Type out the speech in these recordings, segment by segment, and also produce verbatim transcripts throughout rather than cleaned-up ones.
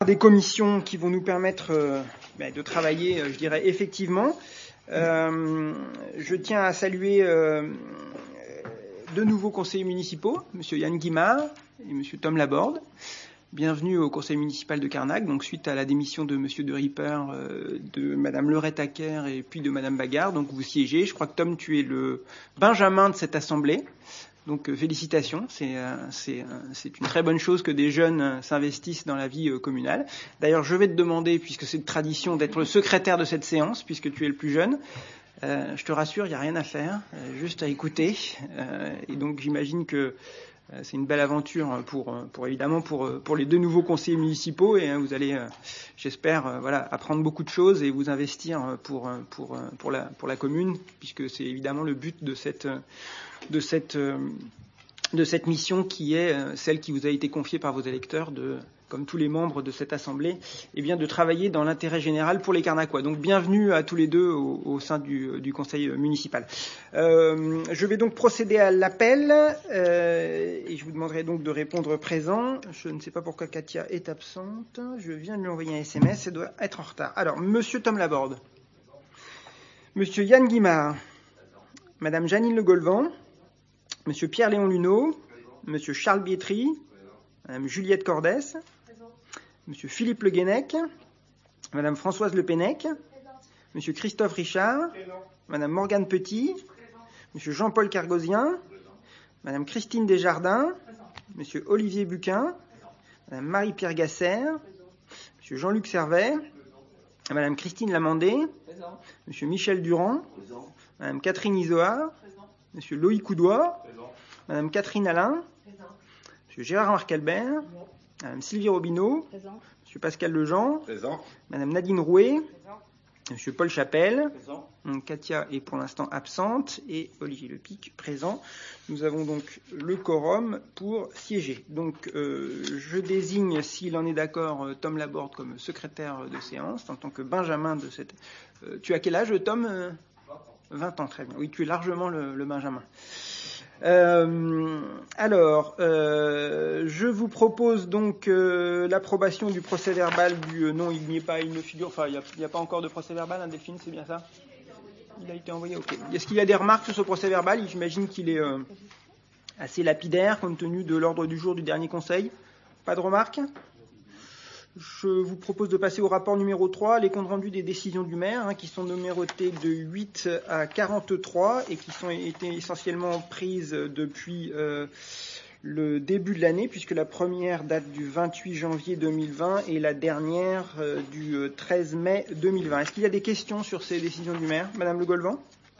Des commissions qui vont nous permettre euh, ben, de travailler, je dirais, effectivement. Euh, je tiens à saluer euh, deux nouveaux conseillers municipaux, M. Yann Guimard et M. Tom Laborde. Bienvenue au conseil municipal de Carnac, donc suite à la démission de M. de Ripper, euh, de Mme Leray-Taquer et puis de Mme Bagard. Donc vous siégez. Je crois que Tom, tu es le Benjamin de cette assemblée. Donc euh, félicitations, c'est, euh, c'est, euh, c'est une très bonne chose que des jeunes euh, s'investissent dans la vie euh, communale. D'ailleurs, je vais te demander, puisque c'est de tradition, d'être le secrétaire de cette séance, puisque tu es le plus jeune. Euh, je te rassure, il n'y a rien à faire, euh, juste à écouter. Euh, et donc j'imagine que euh, c'est une belle aventure pour, pour évidemment pour, pour les deux nouveaux conseillers municipaux. Et euh, vous allez, euh, j'espère, euh, voilà, apprendre beaucoup de choses et vous investir pour, pour, pour, la, pour la commune, puisque c'est évidemment le but de cette... de cette, de cette mission qui est celle qui vous a été confiée par vos électeurs, de, comme tous les membres de cette assemblée, eh bien de travailler dans l'intérêt général pour les Carnacois. Donc bienvenue à tous les deux au, au sein du, du conseil municipal. Euh, je vais donc procéder à l'appel euh, et je vous demanderai donc de répondre présent. Je ne sais pas pourquoi Katia est absente. Je viens de lui envoyer un S M S, elle doit être en retard. Alors, Monsieur Tom Laborde, Monsieur Yann Guimard, Madame Janine Le Golvan, Monsieur Pierre-Léon Luneau, Monsieur Charles Bietri, Madame Juliette Cordès, Monsieur Philippe Le Guenec, Madame Françoise Le Pennec, Monsieur Christophe Richard, Madame Morgane Petit, Monsieur Jean-Paul Cargosien, Madame Christine Desjardins, Monsieur Olivier Buquin, Madame Marie-Pierre Gasser, Monsieur Jean-Luc Servet, Madame Christine Lamandé, Monsieur Michel Durand, Madame Catherine Isoard, Monsieur Loïc Coudois, Madame Catherine Alain, présent. Monsieur Gérard Marcalbert, Madame Sylvie Robineau, présent. Monsieur Pascal Lejean, présent. Madame Nadine Rouet, présent. Monsieur Paul Chapelle, présent. Donc, Katia est pour l'instant absente et Olivier Lepic présent. Nous avons donc le quorum pour siéger. Donc euh, je désigne, s'il en est d'accord, Tom Laborde comme secrétaire de séance en tant que Benjamin de cette... Euh, tu as quel âge, Tom ? vingt ans, très bien. Oui, tu es largement le, le Benjamin. Euh, alors, euh, je vous propose donc euh, l'approbation du procès-verbal du... Euh, non, il n'y est pas, il ne figure... Enfin, il n'y a, a pas encore de procès-verbal, hein, Delphine, c'est bien ça ? Il a été envoyé, ok. Est-ce qu'il y a des remarques sur ce procès-verbal ? J'imagine qu'il est euh, assez lapidaire, compte tenu de l'ordre du jour du dernier conseil. Pas de remarques ? Je vous propose de passer au rapport numéro trois, les comptes rendus des décisions du maire, hein, qui sont numérotés de huit à quarante-trois et qui sont été essentiellement prises depuis euh, le début de l'année, puisque la première date du vingt-huit janvier deux mille vingt et la dernière euh, du treize mai deux mille vingt. Est-ce qu'il y a des questions sur ces décisions du maire ? Madame Le Golvan ?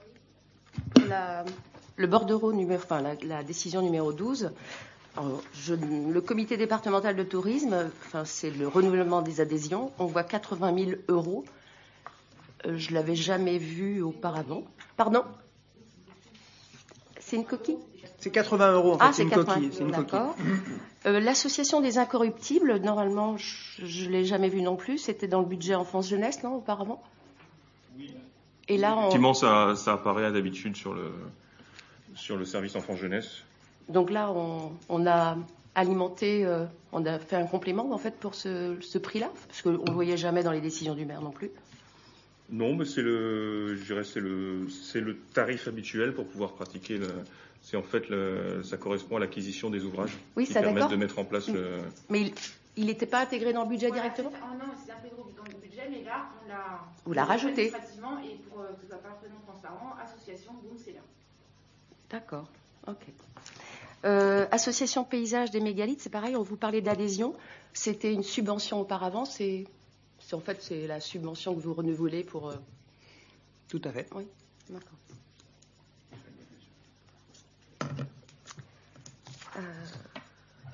la, Le bordereau numéro, enfin la, la décision numéro douze. Alors, je, le comité départemental de tourisme, enfin, c'est le renouvellement des adhésions. On voit quatre-vingt mille euros. Euh, je ne l'avais jamais vu auparavant. Pardon ? C'est une coquille ? C'est quatre-vingts euros, en fait. Ah, c'est, c'est une quatre-vingts. coquille, c'est une D'accord. coquille. Euh, l'association des incorruptibles, normalement, je ne l'ai jamais vu non plus. C'était dans le budget enfance-jeunesse, non, auparavant ? Oui. Et là, Effectivement, on... ça, ça apparaît à d'habitude sur le, sur le service enfance-jeunesse. Donc là, on, on a alimenté, euh, on a fait un complément en fait pour ce, ce prix-là, parce qu'on ne le voyait jamais dans les décisions du maire non plus. Non, mais c'est le, je dirais, c'est le, c'est le tarif habituel pour pouvoir pratiquer. Le, c'est en fait, le, ça correspond à l'acquisition des ouvrages oui, qui ça, permettent d'accord. de mettre en place le. Mais il n'était pas intégré dans le budget voilà, directement. Ah non, c'est intégré dans le budget, mais là, on l'a. Vous l'a rajouté. Administrativement et pour que ce soit parfaitement transparent, association, boum, c'est là. D'accord. Ok. Euh, association paysage des mégalithes, c'est pareil, on vous parlait d'adhésion. C'était une subvention auparavant, c'est, c'est en fait c'est la subvention que vous renouvelez pour. Euh... Tout à fait. Oui, d'accord. Euh...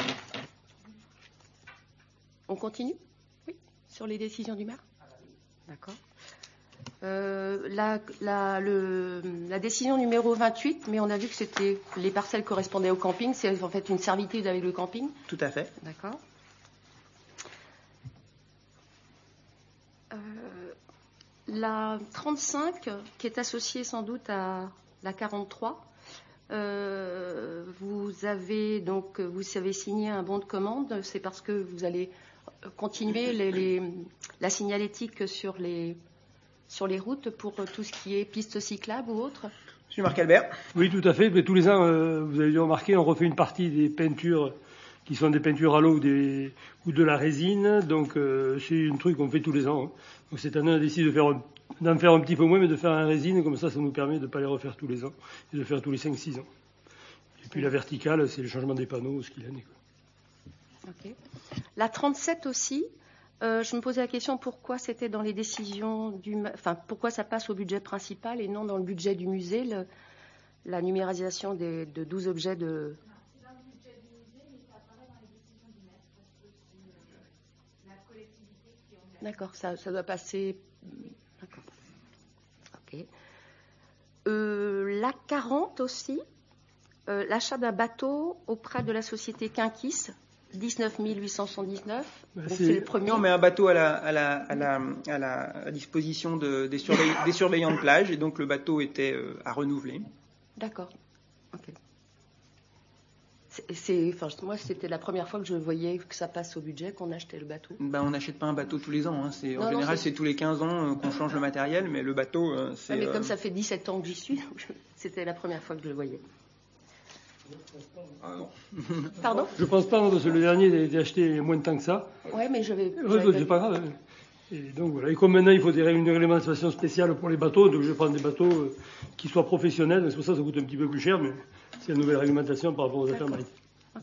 On continue ? Oui, sur les décisions du maire ? D'accord. Euh, la, la, le, la décision numéro vingt-huit, mais on a vu que c'était les parcelles correspondaient au camping, c'est en fait une servitude avec le camping. Tout à fait. D'accord. Euh, la trente-cinq, qui est associée sans doute à la quarante-trois, euh, vous avez donc vous avez signé un bon de commande, c'est parce que vous allez continuer les, les, la signalétique sur les, sur les routes pour tout ce qui est pistes cyclables ou autres? Monsieur Marc Albert. Oui, tout à fait. Mais tous les ans, euh, vous avez dû remarquer, on refait une partie des peintures qui sont des peintures à l'eau ou, des, ou de la résine. Donc, euh, c'est un truc qu'on fait tous les ans. Hein. Donc, cette année, on a décidé de faire, d'en faire un petit peu moins, mais de faire en résine. Comme ça, ça nous permet de ne pas les refaire tous les ans et de faire tous les cinq six ans. Et puis, la verticale, c'est le changement des panneaux, ce qu'il en est. Quoi. Ok. La trente-sept aussi, euh, je me posais la question pourquoi c'était dans les décisions du, enfin pourquoi ça passe au budget principal et non dans le budget du musée, le, la numérisation des, de douze objets de. Non, c'est dans le budget du musée, mais ça apparaît dans les décisions du maire parce que c'est euh, la collectivité qui en a. D'accord, ça, ça doit passer. D'accord. Ok. Euh, la quarante aussi, euh, l'achat d'un bateau auprès de la société Quinquis. dix-neuf mille huit cent soixante-dix-neuf, Bah, donc c'est- c'est le premier. Non, mais un bateau à la, à la, à la, à la à disposition de, des, surveille, des surveillants de plage, et donc le bateau était euh, à renouveler. D'accord. Ok. C'est, c'est, enfin, moi, c'était la première fois que je voyais que ça passe au budget, qu'on achetait le bateau. Ben, on n'achète pas un bateau tous les ans. Hein. C'est, en Non, non, général, c'est- c'est tous les quinze ans euh, qu'on change le matériel, mais le bateau, euh, c'est. Ouais, mais euh, comme ça fait dix-sept ans que j'y suis, c'était la première fois que je le voyais. ah, non. Pardon? Je pense pas, parce que le dernier a été acheté il y a moins de temps que ça. Ouais, mais je vais. Ouais, c'est pas grave. hein. Et donc voilà. Et comme maintenant il faut des, une réglementation spéciale pour les bateaux, donc je vais prendre des bateaux euh, qui soient professionnels. C'est pour ça que ça coûte un petit peu plus cher, mais c'est une nouvelle réglementation par rapport aux affaires maritimes. Ok.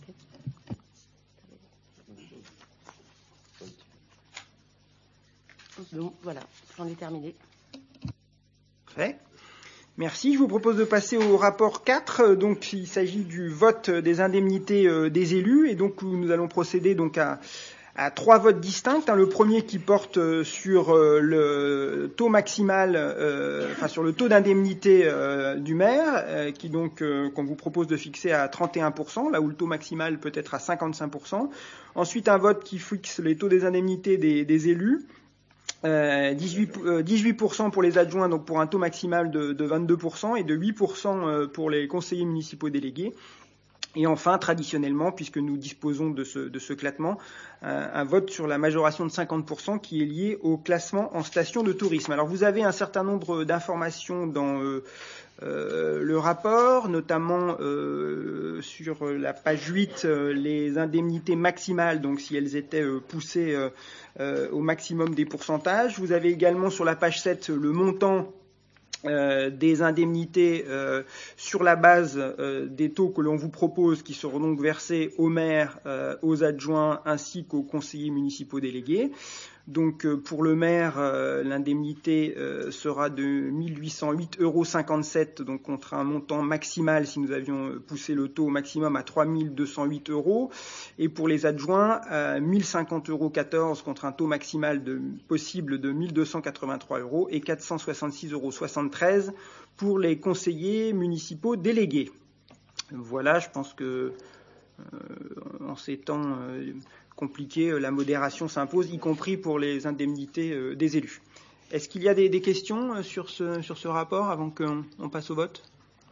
Donc voilà, j'en ai terminé. Parfait. Merci. Je vous propose de passer au rapport quatre. Donc, il s'agit du vote des indemnités euh, des élus. Et donc, nous allons procéder donc à, à trois votes distincts. Hein. Le premier qui porte euh, sur euh, le taux maximal, euh, enfin sur le taux d'indemnité euh, du maire, euh, qui donc euh, qu'on vous propose de fixer à trente et un pour cent, là où le taux maximal peut être à cinquante-cinq pour cent. Ensuite, un vote qui fixe les taux des indemnités des, des élus. Euh, dix-huit pour cent pour les adjoints, donc pour un taux maximal de, de vingt-deux pour cent, et de huit pour cent pour les conseillers municipaux délégués. Et enfin, traditionnellement, puisque nous disposons de ce, de ce classement, un, un vote sur la majoration de cinquante pour cent qui est lié au classement en station de tourisme. Alors, vous avez un certain nombre d'informations dans euh, euh, le rapport, notamment euh, sur la page huit, euh, les indemnités maximales, donc si elles étaient euh, poussées euh, euh, au maximum des pourcentages. Vous avez également sur la page sept le montant Euh, des indemnités euh, sur la base euh, des taux que l'on vous propose, qui seront donc versés aux maires, euh, aux adjoints ainsi qu'aux conseillers municipaux délégués. Donc euh, pour le maire, euh, l'indemnité euh, sera de mille huit cent huit euros cinquante-sept, donc contre un montant maximal, si nous avions poussé le taux au maximum, à trois mille deux cent huit euros. Et pour les adjoints, euh, mille cinquante euros quatorze contre un taux maximal de, possible de mille deux cent quatre-vingt-trois euros et quatre cent soixante-six euros soixante-treize pour les conseillers municipaux délégués. Voilà, je pense que euh, en ces temps euh, compliqué, la modération s'impose, y compris pour les indemnités euh, des élus. Est-ce qu'il y a des, des questions sur ce, sur ce rapport avant qu'on on passe au vote?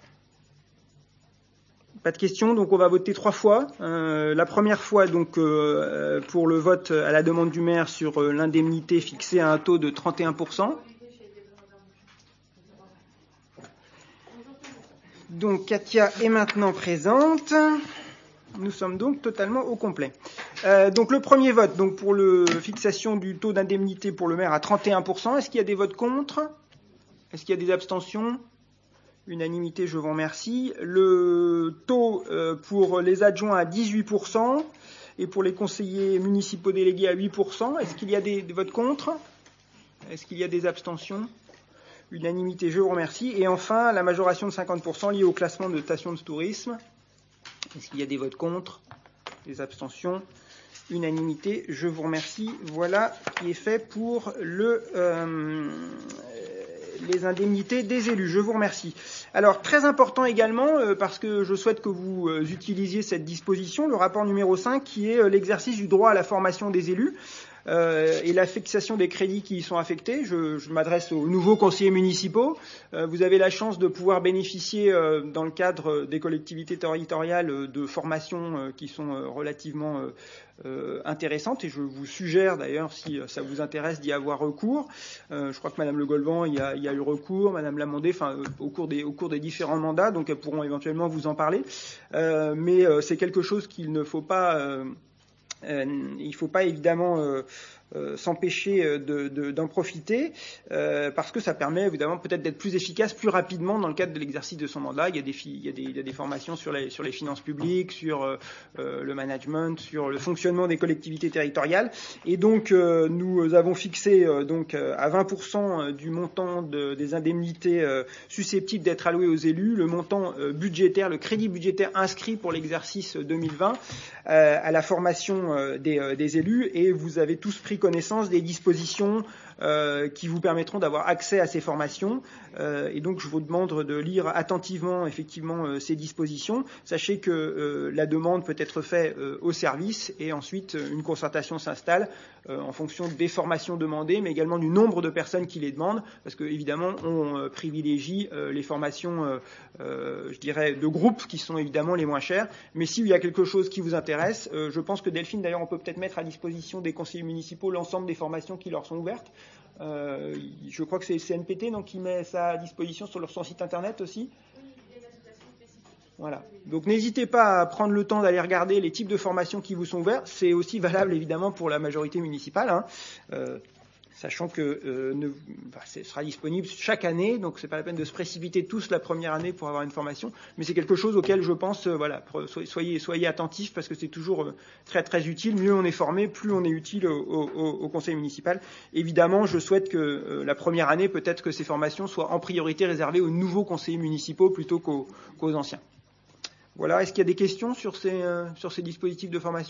Pas de questions, donc on va voter trois fois. Euh, la première fois, donc, euh, pour le vote à la demande du maire sur euh, l'indemnité fixée à un taux de trente et un pour cent. Donc Katia est maintenant présente. Nous sommes donc totalement au complet. Euh, donc le premier vote, donc pour la fixation du taux d'indemnité pour le maire à trente et un pour cent. Est-ce qu'il y a des votes contre? Est-ce qu'il y a des abstentions? Unanimité, je vous remercie. Le taux euh, pour les adjoints à dix-huit pour cent et pour les conseillers municipaux délégués à huit pour cent. Est-ce qu'il y a des, des votes contre? Est-ce qu'il y a des abstentions? Unanimité, je vous remercie. Et enfin, la majoration de cinquante pour cent liée au classement de stations de tourisme. Est-ce qu'il y a des votes contre? Des abstentions? Unanimité, je vous remercie. Voilà qui est fait pour le, euh, les indemnités des élus. Je vous remercie. Alors, très important également, euh, parce que je souhaite que vous euh, utilisiez cette disposition, le rapport numéro cinq, qui est euh, l'exercice du droit à la formation des élus. euh, et la fixation des crédits qui y sont affectés. Je, je m'adresse aux nouveaux conseillers municipaux. Euh, vous avez la chance de pouvoir bénéficier, euh, dans le cadre des collectivités territoriales, de formations euh, qui sont euh, relativement euh, Euh, intéressante, et je vous suggère d'ailleurs, si ça vous intéresse, d'y avoir recours. Euh, je crois que Madame Le Golvan y a, y a eu recours, Madame Lamondé, enfin euh, au cours des au cours des différents mandats, donc elles pourront éventuellement vous en parler. Euh, mais euh, c'est quelque chose qu'il ne faut pas, euh, euh, il ne faut pas évidemment euh, Euh, s'empêcher de, de, d'en profiter, euh, parce que ça permet évidemment peut-être d'être plus efficace plus rapidement dans le cadre de l'exercice de son mandat. Il y a des, il y a des, il y a des formations sur les, sur les finances publiques, sur euh, le management, sur le fonctionnement des collectivités territoriales. Et donc euh, nous avons fixé euh, donc à vingt pour cent du montant de, des indemnités euh, susceptibles d'être allouées aux élus, le montant euh, budgétaire, le crédit budgétaire inscrit pour l'exercice deux mille vingt euh, à la formation euh, des, euh, des élus. Et vous avez tous pris connaissance des dispositions euh, qui vous permettront d'avoir accès à ces formations. Euh, et donc, je vous demande de lire attentivement, effectivement, euh, ces dispositions. Sachez que euh, la demande peut être faite euh, au service, et ensuite euh, une concertation s'installe euh, en fonction des formations demandées, mais également du nombre de personnes qui les demandent, parce que évidemment, on euh, privilégie euh, les formations, euh, euh, je dirais, de groupe, qui sont évidemment les moins chères. Mais s'il y a quelque chose qui vous intéresse, euh, je pense que Delphine, d'ailleurs, on peut peut-être mettre à disposition des conseillers municipaux l'ensemble des formations qui leur sont ouvertes. Euh, je crois que c'est le C N P T donc, qui met ça à disposition sur leur son site internet aussi. Voilà. Donc n'hésitez pas à prendre le temps d'aller regarder les types de formations qui vous sont ouverts. C'est aussi valable évidemment pour la majorité municipale, hein. Euh, sachant que euh, ne, bah, ce sera disponible chaque année, donc c'est pas la peine de se précipiter tous la première année pour avoir une formation, mais c'est quelque chose auquel je pense, euh, voilà, soyez, soyez attentifs, parce que c'est toujours euh, très très utile. Mieux on est formé, plus on est utile au, au, au conseil municipal. Évidemment, je souhaite que euh, la première année, peut-être que ces formations soient en priorité réservées aux nouveaux conseillers municipaux plutôt qu'aux, qu'aux anciens. Voilà. Est-ce qu'il y a des questions sur ces, euh, sur ces dispositifs de formation ?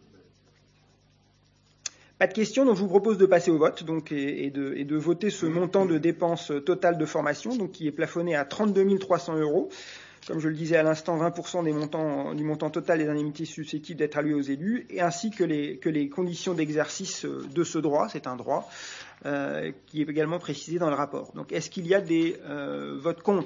Pas de questions, donc je vous propose de passer au vote, donc, et, et, de, et de voter ce montant de dépenses totales de formation, donc, qui est plafonné à trente-deux mille trois cents euros. Comme je le disais à l'instant, vingt pour cent des montants, du montant total des indemnités susceptibles d'être allouées aux élus, et ainsi que les, que les conditions d'exercice de ce droit, c'est un droit, euh, qui est également précisé dans le rapport. Donc, est-ce qu'il y a des euh, votes contre ?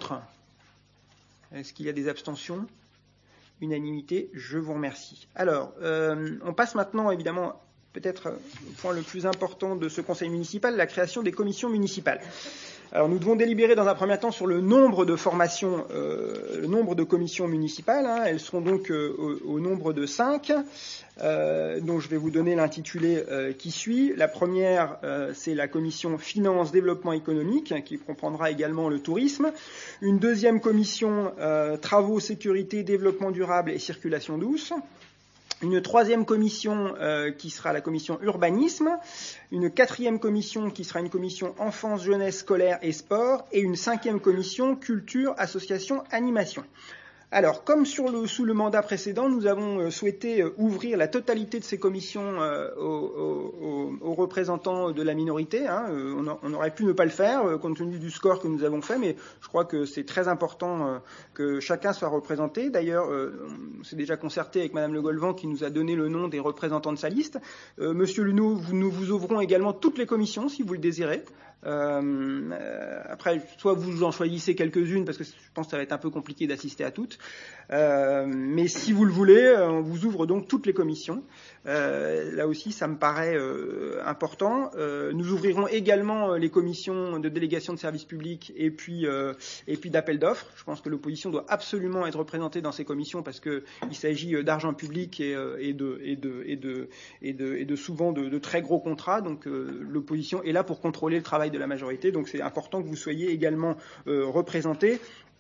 Est-ce qu'il y a des abstentions ? Unanimité, je vous remercie. Alors, euh, on passe maintenant, évidemment, peut-être au point le plus important de ce conseil municipal, la création des commissions municipales. Alors, nous devons délibérer dans un premier temps sur le nombre de formations, euh, le nombre de commissions municipales, hein. Elles seront donc euh, au, au nombre de cinq, euh, dont je vais vous donner l'intitulé euh, qui suit. La première, euh, c'est la commission Finance, Développement économique, hein, qui comprendra également le tourisme. Une deuxième commission euh, Travaux, Sécurité, Développement durable et Circulation douce. Une troisième commission euh, qui sera la commission urbanisme, une quatrième commission qui sera une commission enfance, jeunesse, scolaire et sport, et une cinquième commission culture, association, animation. Alors, comme sur le, sous le mandat précédent, nous avons souhaité ouvrir la totalité de ces commissions euh, aux, aux, aux représentants de la minorité. Hein. On, a, on aurait pu ne pas le faire, euh, compte tenu du score que nous avons fait, mais je crois que c'est très important euh, que chacun soit représenté. D'ailleurs, euh, on s'est déjà concerté avec Madame Le Golvan, qui nous a donné le nom des représentants de sa liste. Euh, Monsieur Luneau, vous, nous vous ouvrons également toutes les commissions, si vous le désirez. Euh, après, soit vous en choisissez quelques-unes, parce que je pense que ça va être un peu compliqué d'assister à toutes, euh, mais si vous le voulez, on vous ouvre donc toutes les commissions. Euh, là aussi, ça me paraît euh, important. Euh, nous ouvrirons également les commissions de délégation de services publics et puis euh, et puis d'appel d'offres. Je pense que l'opposition doit absolument être représentée dans ces commissions, parce que il s'agit d'argent public et, et de et de et de et de et de souvent de, de très gros contrats. Donc euh, l'opposition est là pour contrôler le travail de la majorité. Donc c'est important que vous soyez également euh, représentés.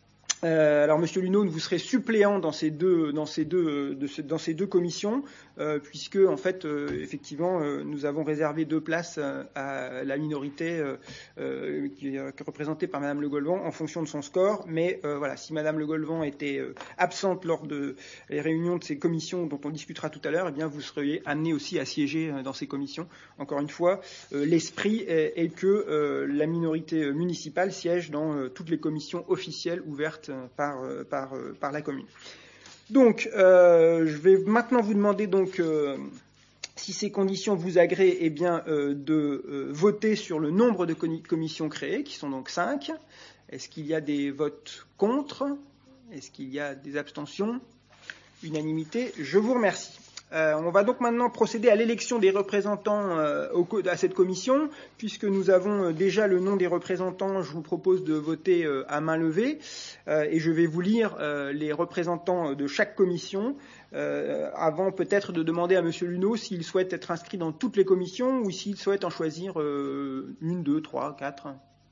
Euh, alors, Monsieur Luneau, vous serez suppléant dans ces deux, dans ces deux, de ce, dans ces deux commissions, euh, puisque en fait, euh, effectivement, euh, nous avons réservé deux places euh, à la minorité euh, euh, qui est représentée par Madame Le Golvan en fonction de son score. Mais euh, voilà, si Madame Le Golvan était euh, absente lors de les réunions de ces commissions dont on discutera tout à l'heure, eh bien, vous seriez amené aussi à siéger euh, dans ces commissions. Encore une fois, euh, l'esprit est, est que euh, la minorité municipale siège dans euh, toutes les commissions officielles ouvertes Par, par, par la commune. Donc, euh, je vais maintenant vous demander donc euh, Si ces conditions vous agréent, eh bien, euh, de euh, voter sur le nombre de commissions créées, qui sont donc cinq. Est-ce qu'il y a des votes contre? Est-ce qu'il y a des abstentions? Unanimité. Je vous remercie. Euh, on va donc maintenant procéder à l'élection des représentants euh, au, à cette commission. Puisque nous avons déjà le nom des représentants, je vous propose de voter euh, à main levée. Euh, et je vais vous lire euh, les représentants de chaque commission. Euh, avant peut-être de demander à M. Luneau s'il souhaite être inscrit dans toutes les commissions ou s'il souhaite en choisir euh, une, deux, trois, quatre.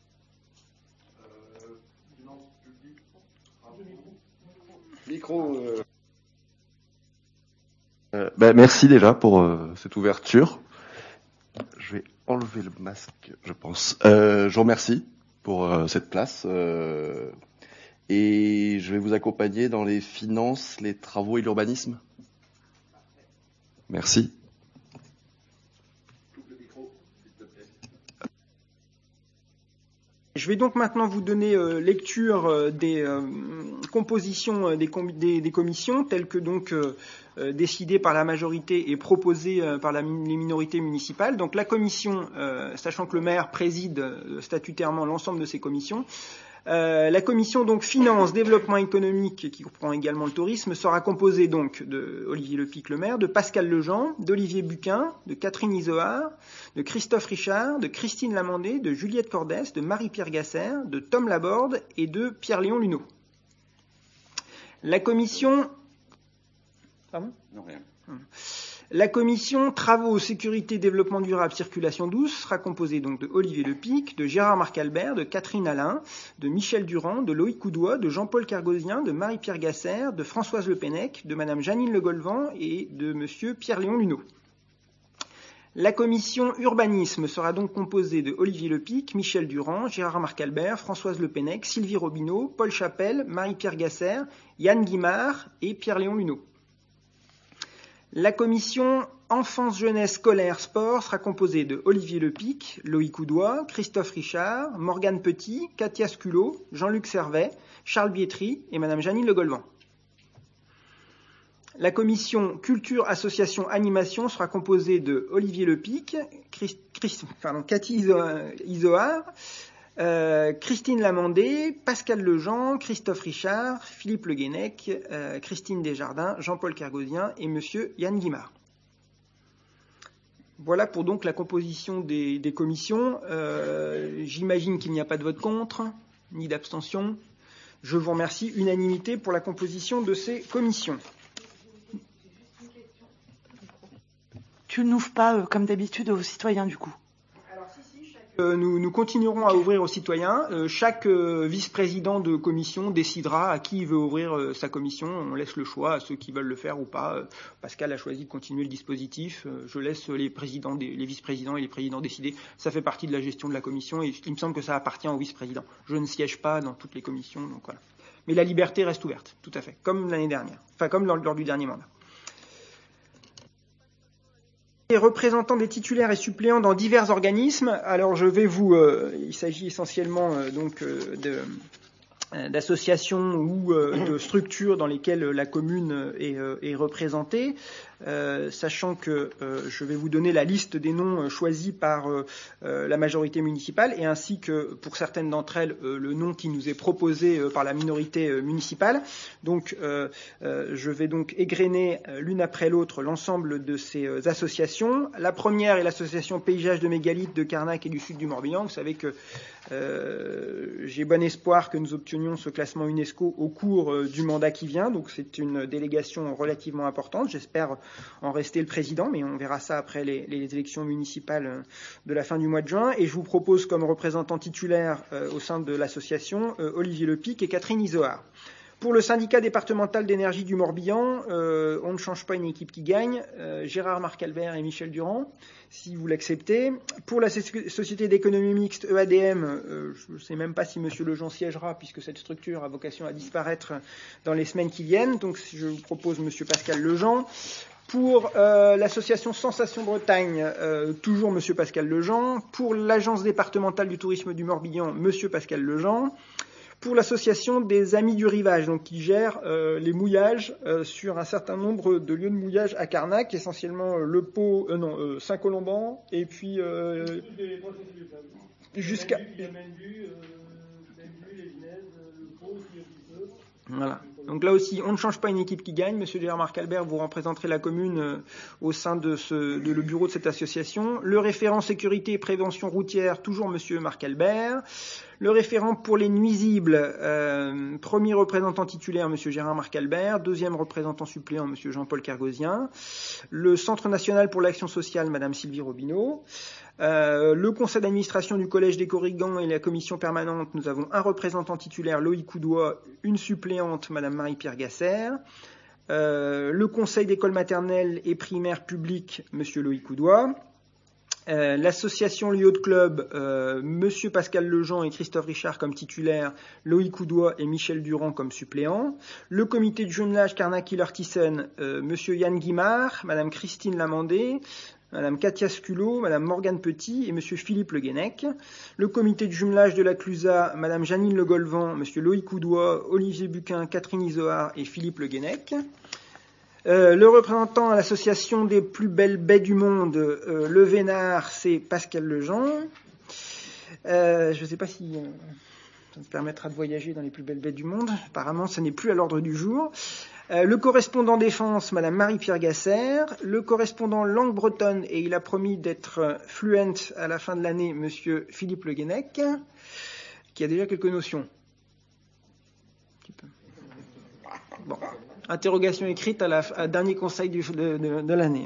Euh, finance publique. Micro. Euh... Euh, ben, merci déjà pour euh, cette ouverture. Je vais enlever le masque, je pense. Euh, je vous remercie pour euh, cette place. Euh, et je vais vous accompagner dans les finances, les travaux et l'urbanisme. Merci. Je vais donc maintenant vous donner euh, lecture euh, des euh, compositions euh, des, com des, des commissions telles que donc euh, euh, décidées par la majorité et proposées euh, par la, les minorités municipales. Donc la commission, euh, sachant que le maire préside euh, statutairement l'ensemble de ces commissions, Euh, la commission donc finance, développement économique, qui comprend également le tourisme, sera composée donc de Olivier Lepic, le maire, de Pascal Lejean, d'Olivier Buquin, de Catherine Isoard, de Christophe Richard, de Christine Lamandé, de Juliette Cordès, de Marie-Pierre Gasser, de Tom Laborde et de Pierre-Léon Luneau. La commission... Pardon ? Non, rien. Hum. La commission Travaux, Sécurité, Développement durable, Circulation douce sera composée donc de Olivier Lepic, de Gérard Marc-Albert, de Catherine Alain, de Michel Durand, de Loïc Coudois, de Jean-Paul Kergosien, de Marie-Pierre Gasser, de Françoise Le Pennec, de Madame Janine Le Golvan et de Monsieur Pierre-Léon Luneau. La commission Urbanisme sera donc composée de Olivier Lepic, Michel Durand, Gérard Marc-Albert, Françoise Le Pennec, Sylvie Robineau, Paul Chapelle, Marie-Pierre Gasser, Yann Guimard et Pierre-Léon Luneau. La commission Enfance, Jeunesse, Scolaire, Sport sera composée de Olivier Lepic, Loïc Coudois, Christophe Richard, Morgane Petit, Katia Sculot, Jean-Luc Servet, Charles Bietri et Madame Janine Le Golvan. La commission Culture, Association, Animation sera composée de Olivier Lepic, Christ, Christ, pardon, Cathy Isoard, Euh, Christine Lamandé, Pascal Lejean, Christophe Richard, Philippe Le Guenec, euh, Christine Desjardins, Jean-Paul Kergosien et Monsieur Yann Guimard. Voilà pour donc la composition des, des commissions. Euh, J'imagine qu'il n'y a pas de vote contre, ni d'abstention. Je vous remercie. Unanimité pour la composition de ces commissions. Tu n'ouvres pas, euh, comme d'habitude, aux citoyens, du coup. Euh, nous, nous continuerons à ouvrir aux citoyens. Euh, chaque euh, vice-président de commission décidera à qui il veut ouvrir euh, sa commission. On laisse le choix à ceux qui veulent le faire ou pas. Euh, Pascal a choisi de continuer le dispositif. Euh, je laisse les présidents, des, les vice-présidents et les présidents décider. Ça fait partie de la gestion de la commission et il me semble que ça appartient aux vice-présidents. Je ne siège pas dans toutes les commissions, donc voilà. Mais la liberté reste ouverte, tout à fait, comme l'année dernière. Enfin, comme lors, lors du dernier mandat. Les représentants des titulaires et suppléants dans divers organismes. Alors je vais vous, euh, il s'agit essentiellement euh, donc euh, de d'associations ou euh, de structures dans lesquelles la commune est, euh, est représentée, euh, sachant que euh, je vais vous donner la liste des noms choisis par euh, la majorité municipale et ainsi que pour certaines d'entre elles euh, le nom qui nous est proposé euh, par la minorité euh, municipale. Donc euh, euh, je vais donc égrener euh, l'une après l'autre l'ensemble de ces euh, associations. La première est l'association Paysage de Mégalithes de Carnac et du sud du Morbihan. Vous savez que euh, j'ai bon espoir que nous obtenions ce classement UNESCO au cours euh, du mandat qui vient. Donc c'est une délégation relativement importante. J'espère en rester le président, mais on verra ça après les, les élections municipales de la fin du mois de juin. Et je vous propose comme représentant titulaire euh, au sein de l'association euh, Olivier Lepic et Catherine Isoard. Pour le syndicat départemental d'énergie du Morbihan, euh, on ne change pas une équipe qui gagne. Euh, Gérard Marc-Albert et Michel Durand, si vous l'acceptez. Pour la société d'économie mixte E A D M, euh, je ne sais même pas si Monsieur Lejean siégera, puisque cette structure a vocation à disparaître dans les semaines qui viennent. Donc je vous propose Monsieur Pascal Lejean. Pour euh, l'association Sensation Bretagne, euh, toujours Monsieur Pascal Lejean. Pour l'agence départementale du tourisme du Morbihan, Monsieur Pascal Lejean. pour l'association des Amis du Rivage, donc qui gère euh, les mouillages euh, sur un certain nombre de lieux de mouillage à Carnac, essentiellement euh, le Pau, euh, non, euh, Saint-Colomban, et puis euh, jusqu'à... Voilà. Donc là aussi, on ne change pas une équipe qui gagne. Monsieur Gérard Albert, vous représenterez la commune euh, au sein de, ce, de le bureau de cette association. Le référent sécurité et prévention routière, toujours Monsieur Marc Albert. Le référent pour les nuisibles, euh, premier représentant titulaire, Monsieur Gérard Marc Albert. Deuxième représentant suppléant, Monsieur Jean-Paul Kergosien. Le Centre national pour l'action sociale, Madame Sylvie Robineau. Euh, le conseil d'administration du Collège des Corrigans et la commission permanente, nous avons un représentant titulaire, Loïc Coudois, une suppléante, Madame Marie-Pierre Gasser. Euh, le conseil d'école maternelle et primaire publique, Monsieur Loïc Coudois. Euh, l'association Lieu de Club, euh, Monsieur Pascal Lejean et Christophe Richard comme titulaires, Loïc Coudois et Michel Durand comme suppléants. Le comité de jumelage Carnac-Hiller-Thyssen, euh, Monsieur Yann Guimard, Madame Christine Lamandé, Madame Katia Sculot, Madame Morgane Petit et Monsieur Philippe Le Guenec. Le comité de jumelage de la Clusa, Madame Janine Le Golvan, Monsieur Loïc Coudois, Olivier Buquin, Catherine Isoard et Philippe Le Guenec. Euh, le représentant à l'association des plus belles baies du monde, euh, Le Vénard, c'est Pascal Lejean. Euh, je ne sais pas si euh, ça me permettra de voyager dans les plus belles baies du monde. Apparemment, ça n'est plus à l'ordre du jour. Euh, le correspondant défense, Madame Marie-Pierre Gasser. Le correspondant langue bretonne, et il a promis d'être fluent à la fin de l'année, Monsieur Philippe Le Guenec, qui a déjà quelques notions. Un petit peu. Bon. Interrogation écrite à la à dernier conseil du, de, de, de l'année.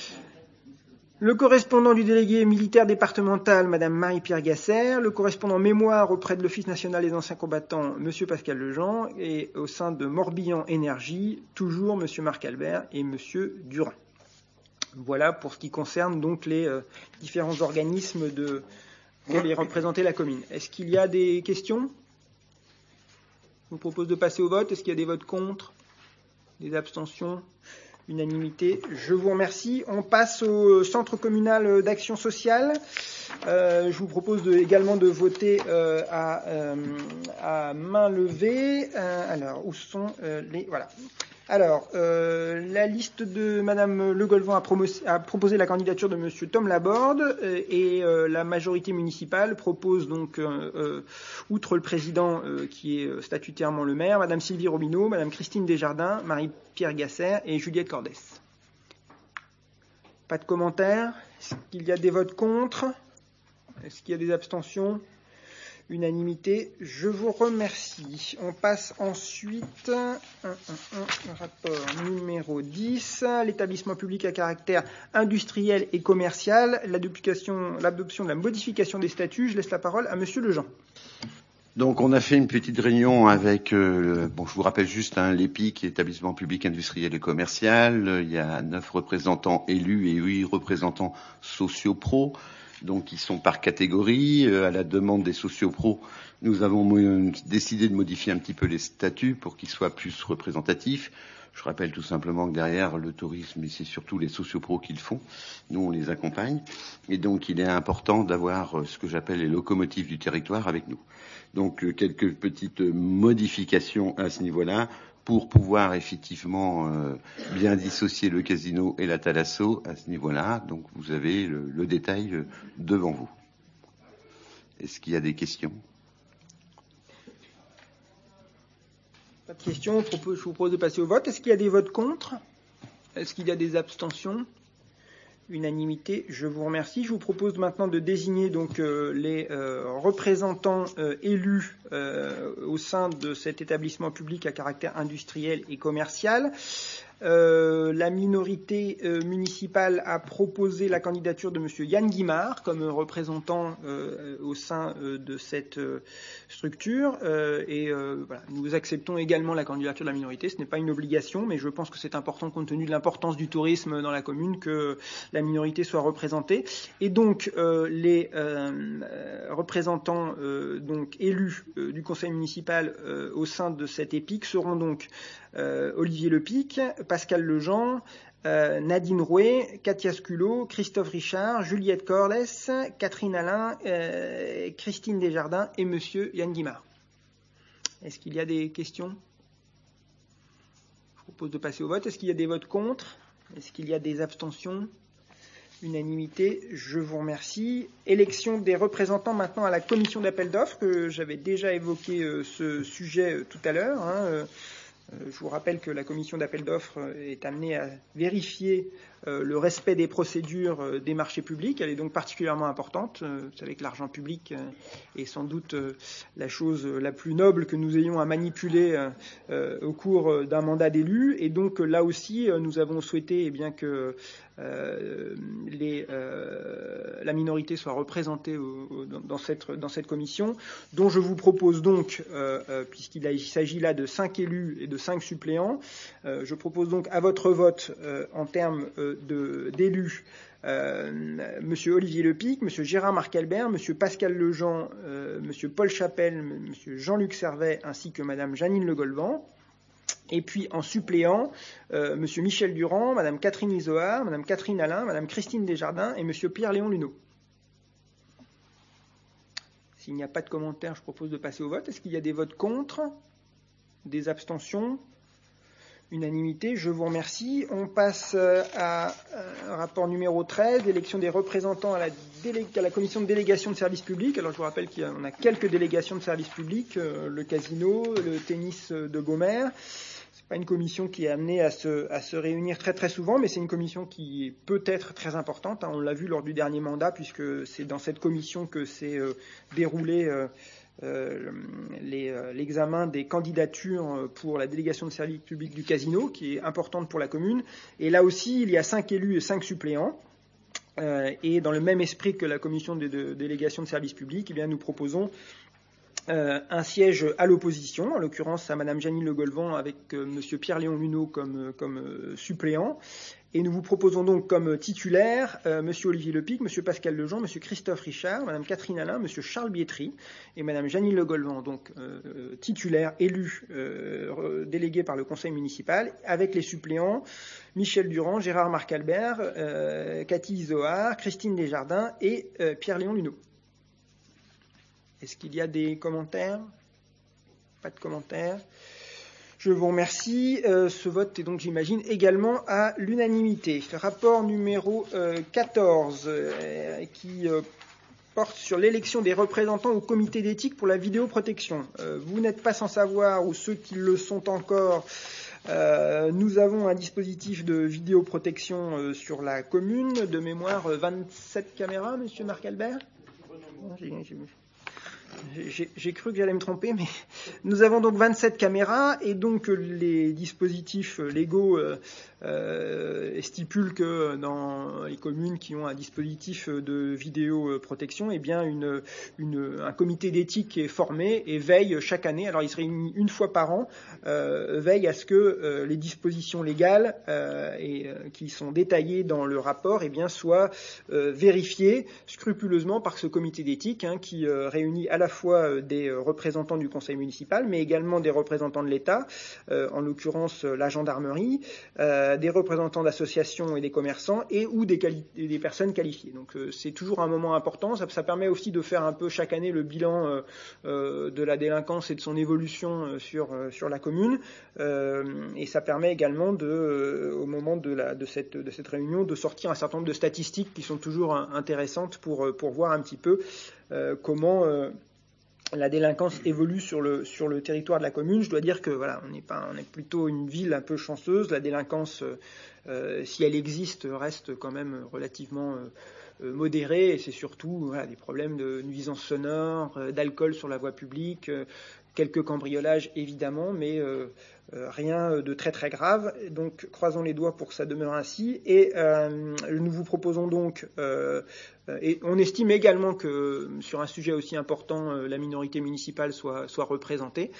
Le correspondant du délégué militaire départemental, Madame Marie-Pierre Gasser. Le correspondant mémoire auprès de l'Office national des anciens combattants, Monsieur Pascal Lejean. Et au sein de Morbihan Énergie, toujours Monsieur Marc Albert et Monsieur Durand. Voilà pour ce qui concerne donc les euh, différents organismes de dont est représentée la commune. Est-ce qu'il y a des questions ? Je vous propose de passer au vote. Est-ce qu'il y a des votes contre ? Des abstentions, unanimité. Je vous remercie. On passe au centre communal d'action sociale. Euh, je vous propose de, également de voter euh, à, euh, à main levée. Euh, alors, où sont euh, les... Voilà. Alors, euh, la liste de Madame Le Golvan a, promo- a proposé la candidature de Monsieur Tom Laborde euh, et euh, la majorité municipale propose donc, euh, euh, outre le président euh, qui est statutairement le maire, Madame Sylvie Robineau, Madame Christine Desjardins, Marie-Pierre Gasser et Juliette Cordès. Pas de commentaires. Est-ce qu'il y a des votes contre ? Est-ce qu'il y a des abstentions ? Unanimité, je vous remercie. On passe ensuite un, un, un, rapport numéro dix, l'établissement public à caractère industriel et commercial, l'adoption, l'adoption de la modification des statuts. Je laisse la parole à Monsieur Lejean. Donc on a fait une petite réunion avec, euh, bon je vous rappelle juste, hein, l'E P I C, établissement public industriel et commercial. Il y a neuf représentants élus et huit représentants sociopro. Donc ils sont par catégorie. Euh, à la demande des sociopros, nous avons euh, décidé de modifier un petit peu les statuts pour qu'ils soient plus représentatifs. Je rappelle tout simplement que derrière le tourisme, c'est surtout les sociopros qui le font. Nous, on les accompagne. Et donc il est important d'avoir euh, ce que j'appelle les locomotives du territoire avec nous. Donc euh, quelques petites modifications à ce niveau-là pour pouvoir effectivement euh, bien dissocier le casino et la thalasso à ce niveau-là. Donc vous avez le, le détail euh, devant vous. Est-ce qu'il y a des questions ? Pas de questions. Je vous propose de passer au vote. Est-ce qu'il y a des votes contre ? Est-ce qu'il y a des abstentions ? Unanimité, je vous remercie. Je vous propose maintenant de désigner donc euh, les euh, représentants euh, élus euh, au sein de cet établissement public à caractère industriel et commercial. Euh, la minorité euh, municipale a proposé la candidature de Monsieur Yann Guimard comme représentant euh, au sein euh, de cette euh, structure euh, et euh, voilà, nous acceptons également la candidature de la minorité. Ce n'est pas une obligation, mais je pense que c'est important compte tenu de l'importance du tourisme dans la commune que la minorité soit représentée. Et donc euh, les euh, représentants euh, donc élus euh, du conseil municipal euh, au sein de cette E P I C seront donc euh, Olivier Lepic, Pascal Lejean, euh, Nadine Rouet, Katia Sculot, Christophe Richard, Juliette Corlès, Catherine Alain, euh, Christine Desjardins et Monsieur Yann Guimard. Est-ce qu'il y a des questions? Je propose de passer au vote. Est-ce qu'il y a des votes contre? Est-ce qu'il y a des abstentions? Unanimité, je vous remercie. Élection des représentants maintenant à la commission d'appel d'offres, que j'avais déjà évoqué euh, ce sujet euh, tout à l'heure. Hein, euh, je vous rappelle que la commission d'appel d'offres est amenée à vérifier euh, le respect des procédures euh, des marchés publics. Elle est donc particulièrement importante. Euh, vous savez que l'argent public euh, est sans doute euh, la chose la plus noble que nous ayons à manipuler euh, euh, au cours d'un mandat d'élu. Et donc là aussi, euh, nous avons souhaité eh bien, que euh, les, euh, la minorité soit représentée au, au, dans, cette, dans cette commission, dont je vous propose donc, euh, euh, puisqu'il s'agit là de cinq élus et de cinq suppléants, euh, je propose donc à votre vote euh, en termes euh, d'élus euh, Monsieur Olivier Lepic, Monsieur Gérard Marc-Albert, Monsieur Pascal Lejean, euh, Monsieur Paul Chapelle, Monsieur Jean-Luc Servet, ainsi que Madame Jeannine Le Golvan. Et puis en suppléant, euh, Monsieur Michel Durand, Madame Catherine Isoard, Madame Catherine Alain, Madame Christine Desjardins et Monsieur Pierre-Léon Luneau. S'il n'y a pas de commentaires, je propose de passer au vote. Est-ce qu'il y a des votes contre? Des abstentions? Unanimité, je vous remercie. On passe à un rapport numéro treize, élection des représentants à la, délé... à la commission de délégation de services publics. Alors je vous rappelle qu'on a, a quelques délégations de services publics, euh, le casino, le tennis de Beaumer. C'est pas une commission qui est amenée à se, à se réunir très très souvent, mais c'est une commission qui peut être très importante. Hein. On l'a vu lors du dernier mandat, puisque c'est dans cette commission que s'est euh, déroulé euh, Euh, l'examen euh, des candidatures pour la délégation de service public du casino, qui est importante pour la commune. Et là aussi, il y a cinq élus et cinq suppléants. Euh, et dans le même esprit que la commission de, de, de délégation de service public, eh bien, nous proposons euh, un siège à l'opposition, en l'occurrence à Madame Jeannine Le Golvan avec euh, Monsieur Pierre-Léon Luneau comme, comme euh, suppléant. Et nous vous proposons donc comme titulaire euh, Monsieur Olivier Lepic, Monsieur Pascal Lejean, Monsieur Christophe Richard, Madame Catherine Alain, Monsieur Charles Bietri et Madame Jeannine Le Golvan, donc euh, titulaire, élu, euh, délégué par le conseil municipal, avec les suppléants Michel Durand, Gérard Marc-Albert, euh, Cathy Isoard, Christine Desjardins et euh, Pierre-Léon Luneau. Est-ce qu'il y a des commentaires? Pas de commentaires. Je vous remercie. Euh, ce vote est donc, j'imagine, également à l'unanimité. Rapport numéro euh, quatorze, euh, qui euh, porte sur l'élection des représentants au comité d'éthique pour la vidéoprotection. Euh, vous n'êtes pas sans savoir, ou ceux qui le sont encore, euh, nous avons un dispositif de vidéoprotection euh, sur la commune. De mémoire, vingt-sept caméras, Monsieur Marc-Albert? J'ai, j'ai cru que j'allais me tromper, mais nous avons donc vingt-sept caméras et donc les dispositifs légaux euh, euh, stipulent que dans les communes qui ont un dispositif de vidéoprotection, eh bien une, une, un comité d'éthique est formé et veille chaque année. Alors il se réunit une fois par an, euh, veille à ce que euh, les dispositions légales euh, et, euh, qui sont détaillées dans le rapport, eh bien soient euh, vérifiées scrupuleusement par ce comité d'éthique hein, qui euh, réunit à la fois des représentants du conseil municipal, mais également des représentants de l'État, euh, en l'occurrence la gendarmerie, euh, des représentants d'associations et des commerçants, et ou des, quali- des personnes qualifiées. Donc euh, c'est toujours un moment important. Ça, ça permet aussi de faire un peu chaque année le bilan euh, euh, de la délinquance et de son évolution euh, sur euh, sur la commune. Euh, et ça permet également de, euh, au moment de, la, de cette de cette réunion, de sortir un certain nombre de statistiques qui sont toujours hein, intéressantes pour pour voir un petit peu euh, comment euh, la délinquance évolue sur le sur le territoire de la commune. Je dois dire que voilà, on n'est pas, on est plutôt une ville un peu chanceuse. La délinquance, euh, si elle existe, reste quand même relativement euh, modérée. Et c'est surtout voilà, des problèmes de nuisances sonores, euh, d'alcool sur la voie publique, euh, quelques cambriolages évidemment, mais euh, euh, rien de très très grave. Donc croisons les doigts pour que ça demeure ainsi. Et euh, nous vous proposons donc euh, et on estime également que sur un sujet aussi important, la minorité municipale soit, soit représentée.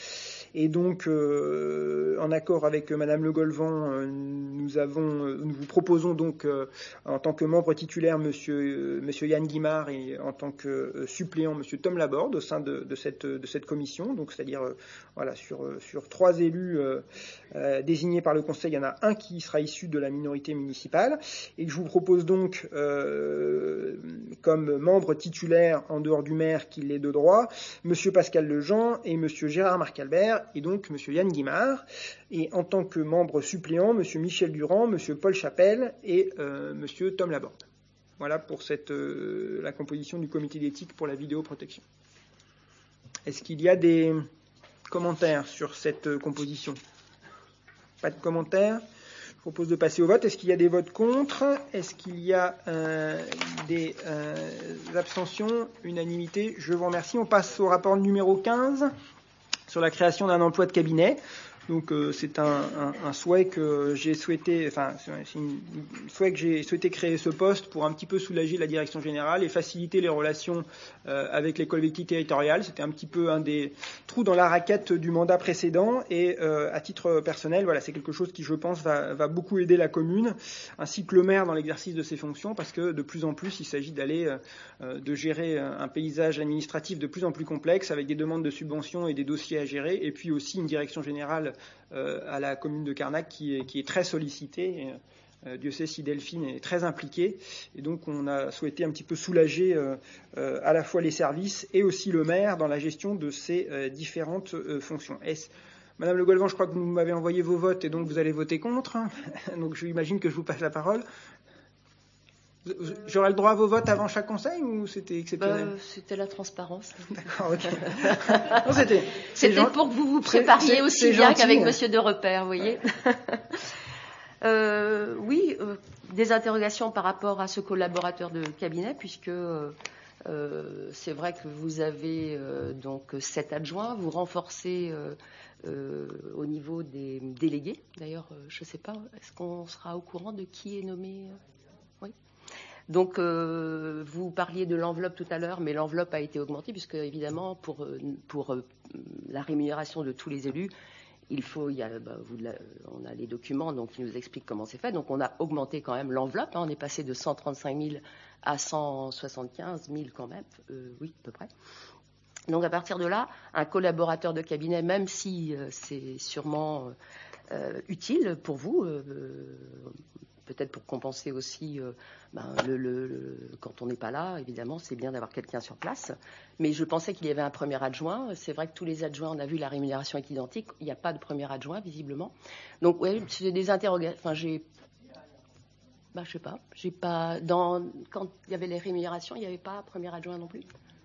Et donc, euh, en accord avec Madame Le Golvan, euh, nous avons, euh, nous vous proposons donc, euh, en tant que membre titulaire, Monsieur, euh, Monsieur Yann Guimard, et en tant que euh, suppléant, Monsieur Tom Laborde, au sein de, de cette de cette commission. Donc, c'est-à-dire, euh, voilà, sur sur trois élus euh, euh, désignés par le Conseil, il y en a un qui sera issu de la minorité municipale. Et je vous propose donc, euh, comme membre titulaire en dehors du maire qui l'est de droit, Monsieur Pascal Lejean et Monsieur Gérard Marc-Albert, et donc Monsieur Yann Guimard. Et en tant que membre suppléant, Monsieur Michel Durand, Monsieur Paul Chapelle et euh, Monsieur Tom Laborde. Voilà pour cette, euh, la composition du comité d'éthique pour la vidéoprotection. Est-ce qu'il y a des commentaires sur cette euh, composition? Pas de commentaires. Je propose de passer au vote. Est-ce qu'il y a des votes contre? Est-ce qu'il y a euh, des euh, abstentions? Unanimité. Je vous remercie. On passe au rapport numéro quinze sur la création d'un emploi de cabinet. Donc euh, c'est un, un, un souhait que j'ai souhaité, enfin c'est une, un souhait que j'ai souhaité créer ce poste pour un petit peu soulager la direction générale et faciliter les relations euh, avec les collectivités territoriales. C'était un petit peu un des trous dans la raquette du mandat précédent et euh, à titre personnel, voilà, c'est quelque chose qui, je pense, va, va beaucoup aider la commune ainsi que le maire dans l'exercice de ses fonctions, parce que de plus en plus il s'agit d'aller euh, de gérer un paysage administratif de plus en plus complexe avec des demandes de subventions et des dossiers à gérer, et puis aussi une direction générale Euh, à la commune de Carnac qui est, qui est très sollicitée. Et, euh, Dieu sait si Delphine est très impliquée. Et donc on a souhaité un petit peu soulager euh, euh, à la fois les services et aussi le maire dans la gestion de ces euh, différentes euh, fonctions. Est-ce, Madame Le Golvan, je crois que vous m'avez envoyé vos votes et donc vous allez voter contre. Donc je imagine que je vous passe la parole. J'aurai le droit à vos votes avant chaque conseil ou c'était exceptionnel? Bah, c'était la transparence. D'accord, ok. Non, c'était c'était gen... pour que vous vous prépariez c'est, aussi c'est bien gentil, qu'avec hein. Monsieur de Repère, vous voyez. euh, oui, euh, des interrogations par rapport à ce collaborateur de cabinet, puisque euh, euh, c'est vrai que vous avez euh, donc sept adjoints, vous renforcez euh, euh, au niveau des délégués. D'ailleurs, euh, je ne sais pas, est-ce qu'on sera au courant de qui est nommé? Oui. Donc, euh, vous parliez de l'enveloppe tout à l'heure, mais l'enveloppe a été augmentée puisque, évidemment, pour, pour euh, la rémunération de tous les élus, il faut, il y a, bah, vous, là, on a les documents donc qui nous expliquent comment c'est fait. Donc, on a augmenté quand même l'enveloppe. Hein, on est passé de cent trente-cinq mille à cent soixante-quinze mille quand même. Euh, oui, à peu près. Donc, à partir de là, un collaborateur de cabinet, même si euh, c'est sûrement euh, utile pour vous, euh, peut-être pour compenser aussi euh, ben, le, le, le, quand on n'est pas là, évidemment, c'est bien d'avoir quelqu'un sur place. Mais je pensais qu'il y avait un premier adjoint. C'est vrai que tous les adjoints, on a vu la rémunération est identique. Il n'y a pas de premier adjoint, visiblement. Donc, oui, c'est des interrogations. Enfin, j'ai... Ben, je sais pas. J'ai pas... Dans... Quand il y avait les rémunérations, il n'y avait pas premier adjoint non plus.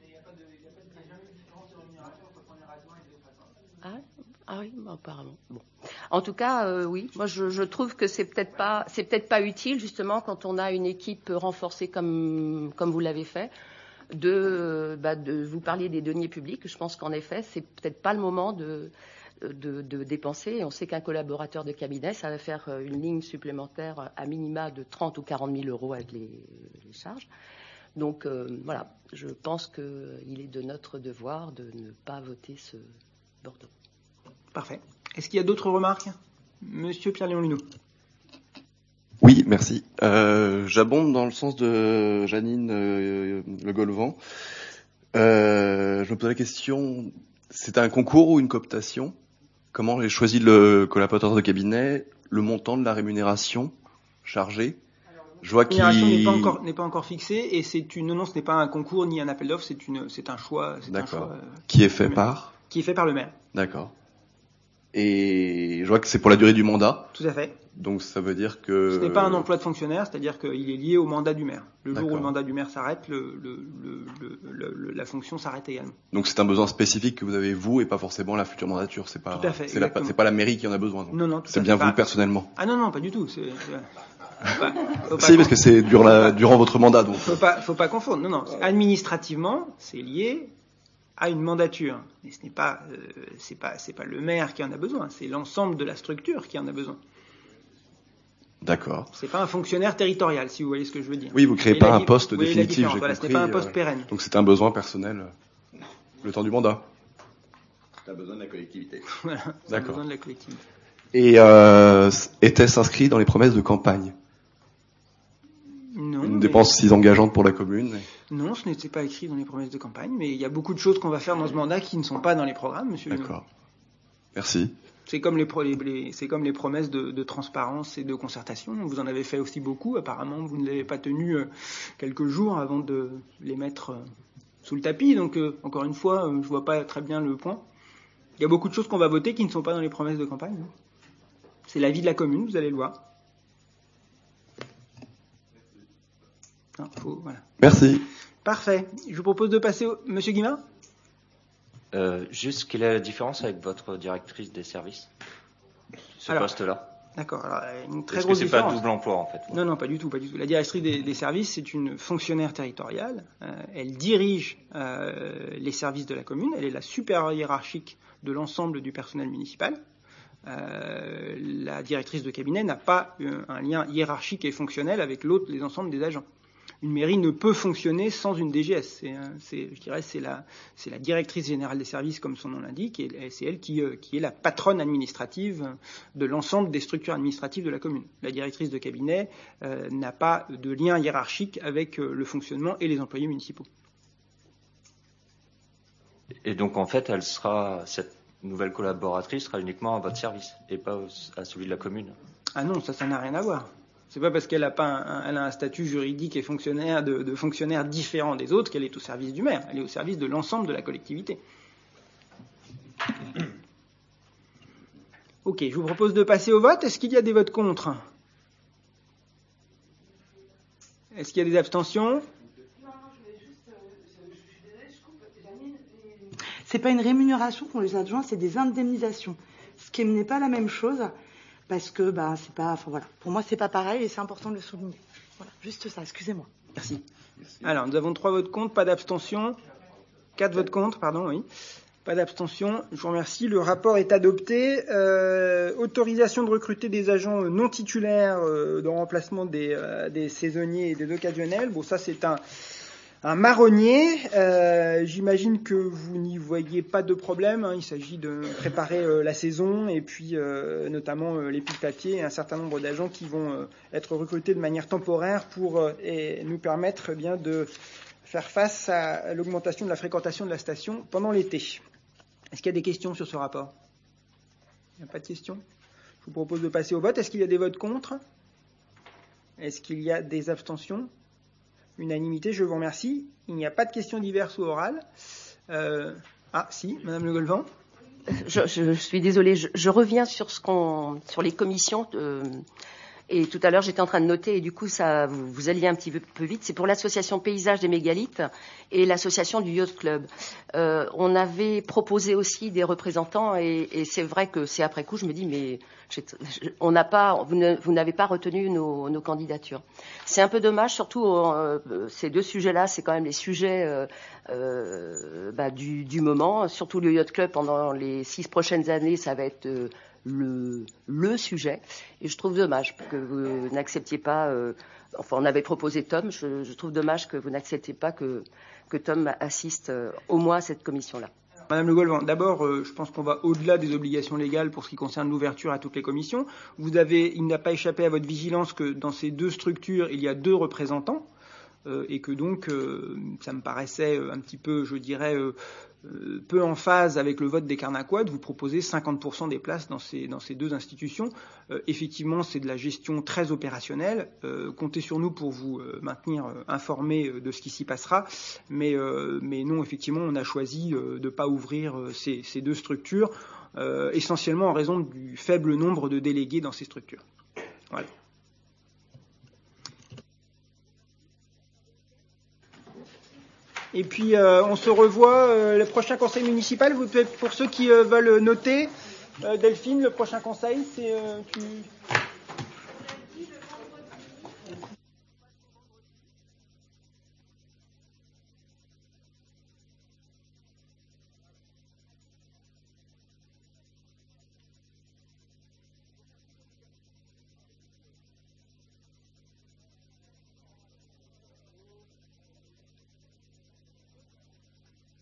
Ah, ah oui, bah, apparemment. Bon. En tout cas, euh, oui, moi je, je trouve que c'est peut-être pas, c'est peut-être pas utile justement quand on a une équipe renforcée comme comme vous l'avez fait, de, bah, de vous parliez des deniers publics. Je pense qu'en effet, c'est peut-être pas le moment de de, de dépenser. Et on sait qu'un collaborateur de cabinet, ça va faire une ligne supplémentaire à minima de trente ou quarante mille euros avec les, les charges. Donc euh, voilà, je pense qu'il est de notre devoir de ne pas voter ce Bordeaux. Parfait. Est-ce qu'il y a d'autres remarques? Monsieur Pierre-Léon Luneau. Oui, merci. Euh, j'abonde dans le sens de Janine euh, Le Golvan. Euh, je me pose la question, c'est un concours ou une cooptation? Comment est choisi le collaborateur de cabinet? Le montant de la rémunération chargée? Je vois qu'il... La rémunération n'est pas encore, n'est pas encore fixée et c'est une, non, non, ce n'est pas un concours ni un appel d'offres, c'est une, c'est un choix. C'est D'accord. Un choix, euh, qui est fait par? Qui est fait par le maire. D'accord. Et je vois que c'est pour la durée du mandat. Tout à fait. Donc ça veut dire que... Ce n'est pas un emploi de fonctionnaire, c'est-à-dire qu'il est lié au mandat du maire. Le jour D'accord. où le mandat du maire s'arrête, le, le, le, le, le, la fonction s'arrête également. Donc c'est un besoin spécifique que vous avez vous et pas forcément la future mandature. C'est pas, tout à fait, c'est, la, c'est pas la mairie qui en a besoin. Donc. Non, non, tout c'est à bien fait. vous Pas... personnellement. Ah non, non, pas du tout. C'est... Faut pas, faut pas si, parce que c'est durant, la, durant votre mandat. Donc. Faut pas, faut pas confondre. Non, non. Administrativement, c'est lié à une mandature. Mais ce n'est pas, euh, c'est pas, c'est pas le maire qui en a besoin. C'est l'ensemble de la structure qui en a besoin. D'accord. C'est pas un fonctionnaire territorial, si vous voyez ce que je veux dire. Oui, vous créez Et pas la, un poste définitif. J'ai voilà, compris, ce n'est pas un poste euh, pérenne. Donc c'est un besoin personnel, euh, le temps du mandat. Tu as besoin de la collectivité. Voilà, on a D'accord. besoin de la collectivité. Et euh, était-ce inscrit dans les promesses de campagne? Non, Une mais- dépense si engageante pour la commune? Non, ce n'était pas écrit dans les promesses de campagne, mais il y a beaucoup de choses qu'on va faire dans ce mandat qui ne sont pas dans les programmes, monsieur. D'accord. Merci. C'est comme les, pro- les- les- c'est comme les promesses de, de transparence et de concertation. Vous en avez fait aussi beaucoup. Apparemment, vous ne l'avez pas tenu euh, quelques jours avant de les mettre euh, sous le tapis. Donc, euh, encore une fois, euh, je vois pas très bien le point. Il y a beaucoup de choses qu'on va voter qui ne sont pas dans les promesses de campagne. C'est l'avis de la commune, vous allez le voir. Non, faut, voilà. Merci. Parfait. Je vous propose de passer au... Monsieur Guimard. Euh, juste, quelle est la différence avec votre directrice des services, ce Alors, poste-là? D'accord. Alors, une très Est-ce que grosse c'est pas différence. double emploi en fait? Non, non, pas du tout, pas du tout. La directrice des, des services, c'est une fonctionnaire territoriale. Euh, elle dirige euh, les services de la commune. Elle est la supérieure hiérarchique de l'ensemble du personnel municipal. Euh, la directrice de cabinet n'a pas euh, un lien hiérarchique et fonctionnel avec l'autre, les ensembles des agents. Une mairie ne peut fonctionner sans une D G S. C'est, c'est, je dirais, c'est la, c'est la directrice générale des services, comme son nom l'indique, et c'est elle qui, euh, qui est la patronne administrative de l'ensemble des structures administratives de la commune. La directrice de cabinet euh, n'a pas de lien hiérarchique avec euh, le fonctionnement et les employés municipaux. Et donc en fait, elle sera, cette nouvelle collaboratrice sera uniquement à votre service et pas au- à celui de la commune. Ah non, ça, ça n'a rien à voir. C'est pas parce qu'elle a pas un, elle a un statut juridique et fonctionnaire de, de fonctionnaire différent des autres qu'elle est au service du maire. Elle est au service de l'ensemble de la collectivité. Ok, je vous propose de passer au vote. Est-ce qu'il y a des votes contre? Est-ce qu'il y a des abstentions? C'est pas une rémunération pour les adjoints, c'est des indemnisations. Ce qui n'est pas la même chose, parce que bah c'est pas, enfin voilà, pour moi c'est pas pareil et c'est important de le souligner. Voilà, juste ça. Excusez-moi. Merci. Alors, nous avons trois votes contre, pas d'abstention. Quatre votes contre, pardon, oui. Pas d'abstention. Je vous remercie. Le rapport est adopté. Euh, autorisation de recruter des agents non titulaires euh, de remplacement des, euh, des saisonniers et des occasionnels. Bon, ça, c'est un, un marronnier. Euh, j'imagine que vous n'y voyez pas de problème. Hein. Il s'agit de préparer euh, la saison et puis euh, notamment euh, les piles papier et un certain nombre d'agents qui vont euh, être recrutés de manière temporaire pour euh, et nous permettre eh bien de faire face à l'augmentation de la fréquentation de la station pendant l'été. Est-ce qu'il y a des questions sur ce rapport? Il n'y a pas de questions? Je vous propose de passer au vote. Est-ce qu'il y a des votes contre? Est-ce qu'il y a des abstentions? Unanimité, je vous remercie. Il n'y a pas de questions diverses ou orales. Euh, ah, si, Madame Le Golvan. Je, je, je suis désolée, je, je reviens sur ce qu'on, sur les commissions. Euh, et tout à l'heure, j'étais en train de noter, et du coup, ça, vous, vous alliez un petit peu, peu vite. C'est pour l'association Paysage des Mégalithes et l'association du Yacht Club. Euh, on avait proposé aussi des représentants, et, et c'est vrai que c'est après coup, je me dis, mais on n'a pas, vous, ne, vous n'avez pas retenu nos, nos candidatures. C'est un peu dommage, surtout euh, ces deux sujets-là, c'est quand même les sujets euh, euh, bah, du, du moment. Surtout le Yacht Club, pendant les six prochaines années, ça va être euh, le, le sujet. Et je trouve dommage que vous n'acceptiez pas. Euh, enfin, on avait proposé Tom. Je, je trouve dommage que vous n'acceptiez pas que, que Tom assiste euh, au moins à cette commission-là. Madame Le Golvan, d'abord, euh, je pense qu'on va au-delà des obligations légales pour ce qui concerne l'ouverture à toutes les commissions. Vous avez, il n'a pas échappé à votre vigilance que dans ces deux structures, il y a deux représentants euh, et que donc, euh, ça me paraissait un petit peu, je dirais, euh, euh, peu en phase avec le vote des Carnacois de vous proposer cinquante pour cent des places dans ces, dans ces deux institutions. Euh, effectivement, c'est de la gestion très opérationnelle. Euh, comptez sur nous pour vous euh, maintenir euh, informés de ce qui s'y passera. Mais, euh, mais non, effectivement, on a choisi euh, de ne pas ouvrir euh, ces, ces deux structures, euh, essentiellement en raison du faible nombre de délégués dans ces structures. Voilà. Et puis, euh, on se revoit euh, le prochain conseil municipal. Vous, pour ceux qui euh, veulent noter, euh, Delphine, le prochain conseil, c'est... Euh, tu...